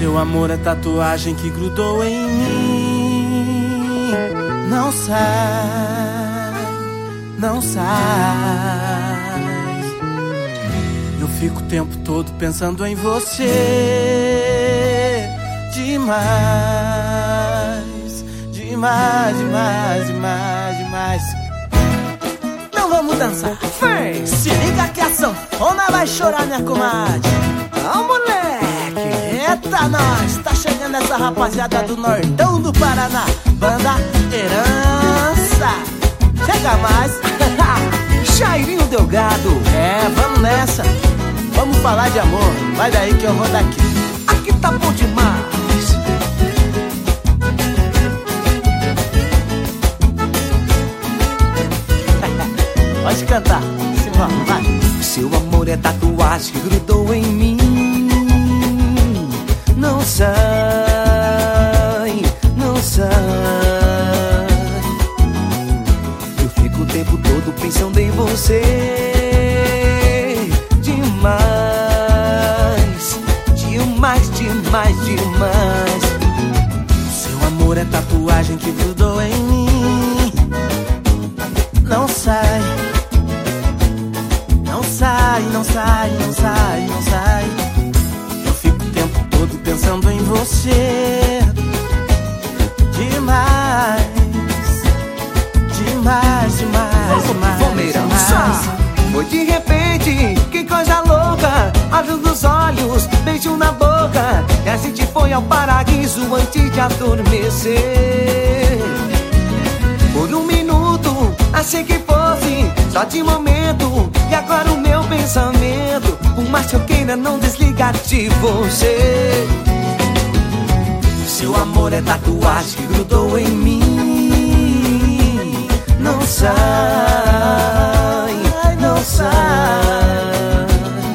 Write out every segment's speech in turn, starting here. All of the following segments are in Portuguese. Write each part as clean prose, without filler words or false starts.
Seu amor é tatuagem que grudou em mim. Não sai, não sai. Eu fico o tempo todo pensando em você. Demais, demais, demais, demais, demais. Então vamos dançar. Vem, se liga que a sanfona vai chorar, minha comadre. Ó, moleque, eita nós. Tá chegando essa rapaziada do Nortão do Paraná, Banda Herança. Chega mais. Jairinho Delgado. É, vamos nessa. Vamos falar de amor. Vai daí que eu vou daqui. Aqui tá bom demais. Pode cantar, Simão, vai. Seu amor é tatuagem que grudou em mim. Não sai, não sai. Eu fico o tempo todo pensando em você. Demais, demais, demais, demais. Seu amor é tatuagem que grudou em mim. Não sai. Não sai, não sai, não sai, não sai. Eu fico o tempo todo pensando em você. Demais, demais, demais, demais, demais. Foi de repente, que coisa louca. Olhos nos olhos, beijo na boca. E a gente foi ao paraíso antes de adormecer. Por um minuto, achei que fosse só de momento. E agora o meu pensamento, por mais que eu queira, não desligar de você. Seu amor é tatuagem que grudou em mim. Não sai, não sai.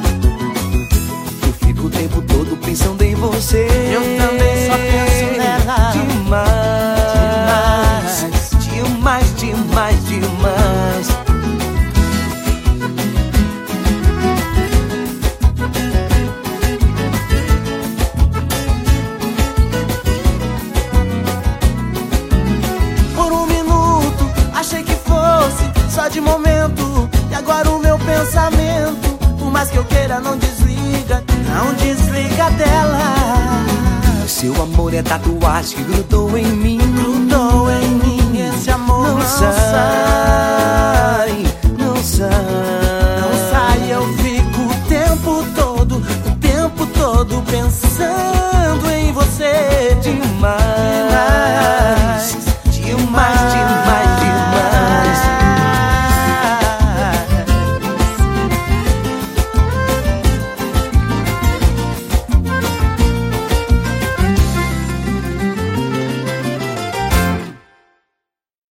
Eu fico o tempo todo pensando em você. Eu também só penso nela. Demais, demais, demais, demais. Por um minuto, achei que fosse só de momento. E agora o meu pensamento, por mais que eu queira, não desliga. Não desliga dela. Seu amor é tatuagem que grudou em mim. Grudou em mim, esse amor não sai.